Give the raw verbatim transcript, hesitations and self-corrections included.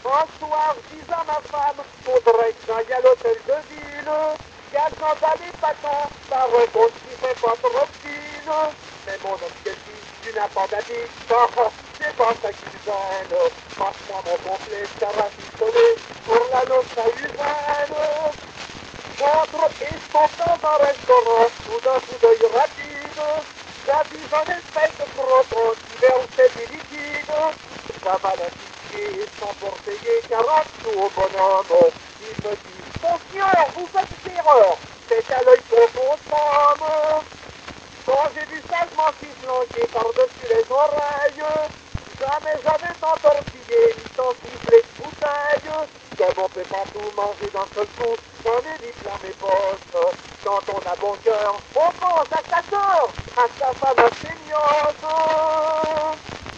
Un soir, je dis à ma femme, faudrait que j'aille à l'hôtel de ville. Gageant d'aller patins, ça raconte qu'il fait pas trop de fil. Mais mon homme qu'elle dit, tu n'as pas d'habit, c'est pas ça qui me gêne. Passe-moi mon complet, ça va pistolet, pour la noce à Usaine. J'entre et je tombe dans un restaurant, tout d'un coup d'œil rapide. J'avise un espèce de croton qui verse des liquides. J'avale un ticket sans pour payer quarante sous au bonhomme. Il me dit, monsieur, vous faites une erreur, c'est à l'œil qu'on consomme. Quand j'ai vu ça, je m'en suis flanqué par-dessus les oreilles. Jamais j'avais tant tortillé, ni tant sifflé de bouteille. Comme on peut pas tout manger d'un seul coup, j'en ai mis plein mes poches. Quand on a bon cœur, on pense à sa sœur, à sa femme ingénieuse.